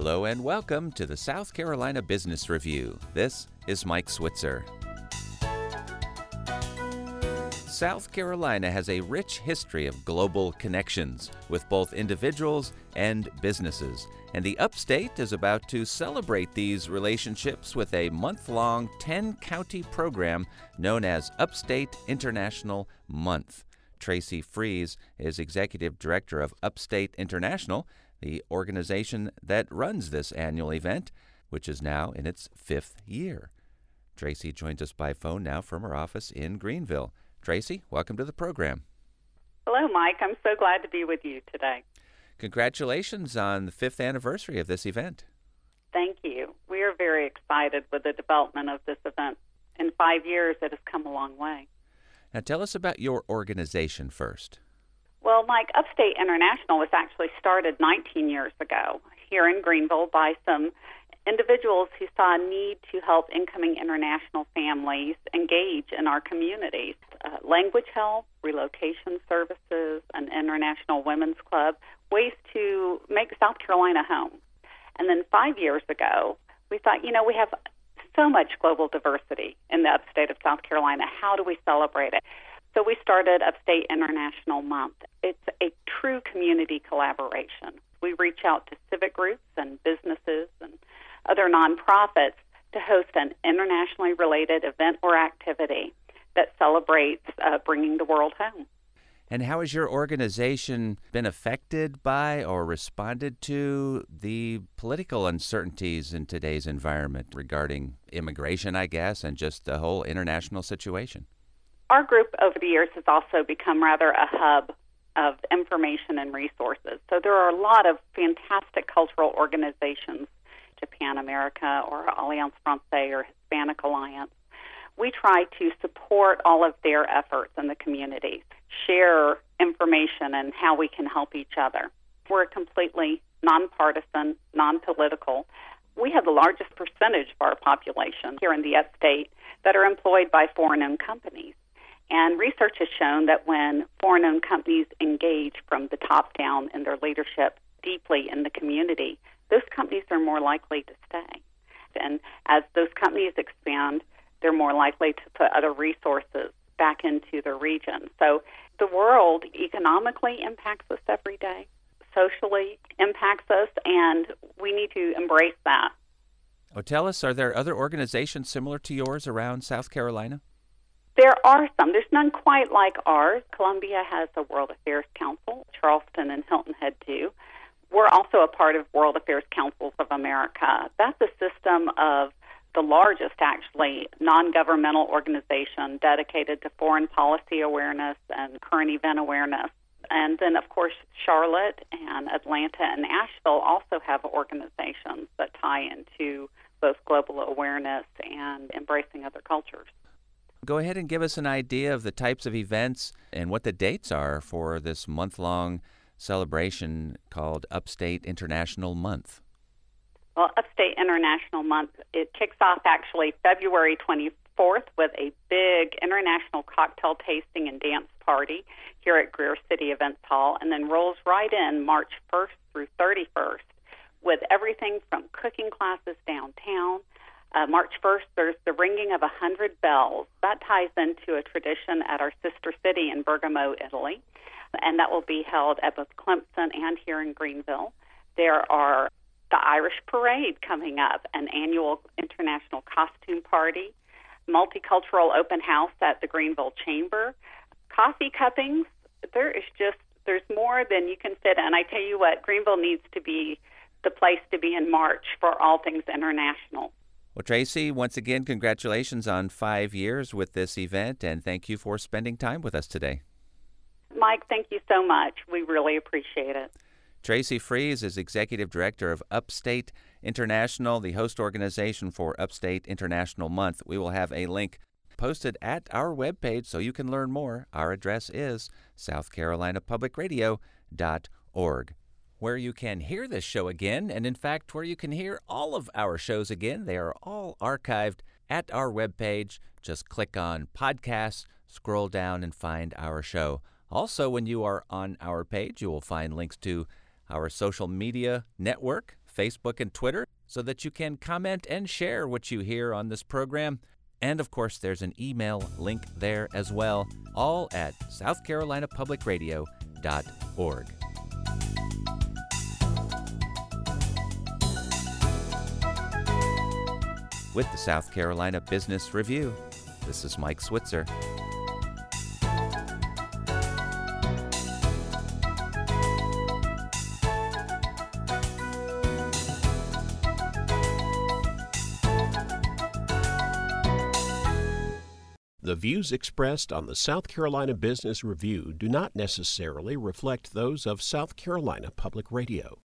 Hello and welcome to the South Carolina Business Review. This is Mike Switzer. South Carolina has a rich history of global connections with both individuals and businesses, and the Upstate is about to celebrate these relationships with a month-long 10-county program known as Upstate International Month. Tracy Freeze is Executive Director of Upstate International, the organization that runs this annual event, which is now in its 5th year. Tracy joins us by phone now from her office in Greenville. Tracy, welcome to the program. Hello, Mike. I'm so glad to be with you today. Congratulations on the 5th anniversary of this event. Thank you. We are very excited with the development of this event. In 5 years, it has come a long way. Now tell us about your organization first. Well, Mike, Upstate International was actually started 19 years ago here in Greenville by some individuals who saw a need to help incoming international families engage in our communities. Language help, relocation services, an international women's club, ways to make South Carolina home. And then 5 years ago, we thought, we have so much global diversity in the upstate of South Carolina. How do we celebrate it? So we started Upstate International Month. It's a true community collaboration. We reach out to civic groups and businesses and other nonprofits to host an internationally related event or activity that celebrates bringing the world home. And how has your organization been affected by or responded to the political uncertainties in today's environment regarding immigration, I guess, and just the whole international situation? Our group over the years has also become rather a hub of information and resources. So there are a lot of fantastic cultural organizations, Japan America or Alliance Francais or Hispanic Alliance. We try to support all of their efforts in the community, share information and how we can help each other. We're completely nonpartisan, non-political. We have the largest percentage of our population here in the upstate that are employed by foreign-owned companies. And research has shown that when foreign-owned companies engage from the top down in their leadership deeply in the community, those companies are more likely to stay. And as those companies expand, they're more likely to put other resources back into the region. So the world economically impacts us every day, socially impacts us, and we need to embrace that. Oh, tell us, are there other organizations similar to yours around South Carolina? There are some. There's none quite like ours. Columbia has a World Affairs Council. Charleston and Hilton Head do. We're also a part of World Affairs Councils of America. That's a system of the largest, actually, non-governmental organization dedicated to foreign policy awareness and current event awareness. And then, of course, Charlotte and Atlanta and Asheville also have organizations that tie into both global awareness and embracing other cultures. Go ahead and give us an idea of the types of events and what the dates are for this month-long celebration called Upstate International Month. Well, Upstate International Month, it kicks off actually February 24th with a big international cocktail tasting and dance party here at Greer City Events Hall, and then rolls right in March 1st through 31st with everything from cooking classes downtown. March 1st, there's the ringing of 100 bells. That ties into a tradition at our sister city in Bergamo, Italy, and that will be held at both Clemson and here in Greenville. There are the Irish Parade coming up, an annual international costume party, multicultural open house at the Greenville Chamber, coffee cuppings. There's more than you can fit in. I tell you what, Greenville needs to be the place to be in March for all things international. Well, Tracy, once again, congratulations on 5 years with this event, and thank you for spending time with us today. Mike, thank you so much. We really appreciate it. Tracy Freeze is Executive Director of Upstate International, the host organization for Upstate International Month. We will have a link posted at our webpage so you can learn more. Our address is southcarolinapublicradio.org. Where you can hear this show again, and in fact, where you can hear all of our shows again. They are all archived at our webpage. Just click on Podcasts, scroll down, and find our show. Also, when you are on our page, you will find links to our social media network, Facebook and Twitter so that you can comment and share what you hear on this program. And, of course, there's an email link there as well, all at southcarolinapublicradio.org. With the South Carolina Business Review, this is Mike Switzer. The views expressed on the South Carolina Business Review do not necessarily reflect those of South Carolina Public Radio.